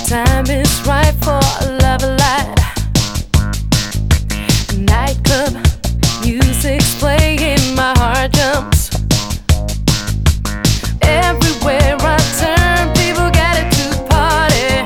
Time is right for a love light. Nightclub music's playing, my heart jumps. Everywhere I turn, people got it to party.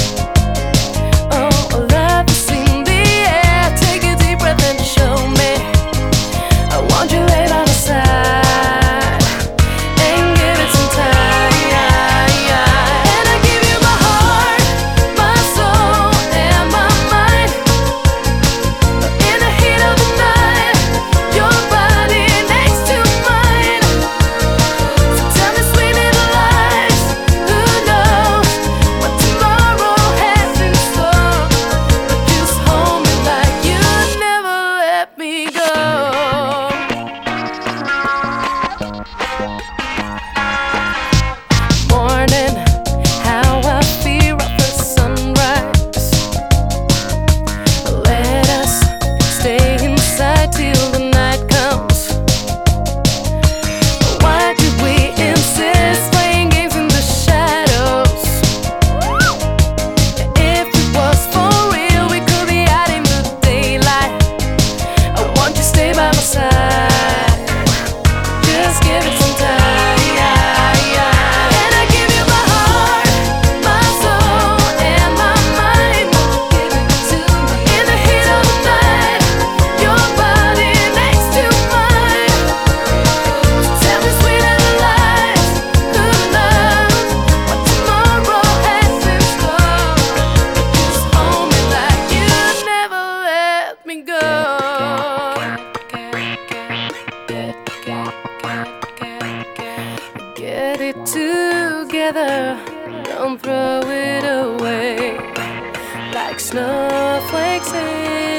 Oh, love is in the air. Take a deep breath and show me. I want you lay by my side and give it some time. And I give you my heart, my soul, and my mind. In the heat of the night, your body next to mine. So tell me, sweet little lies, who knows what tomorrow has in store? But just hold me like you never let me go. Morning, how I feel at the sunrise. Let us stay inside till the night comes. Why did we insist playing games in the shadows? If it was for real, we could be out in the daylight. I want you to stay by my side. Just give it some time. And I give you my heart, my soul, and my mind. Give it to me. In the heat of the night, your body next to mine. Tell me, sweet little lies, who knows what tomorrow has in store? Just hold me like you never let me go. Get it together, don't throw it away like snowflakes in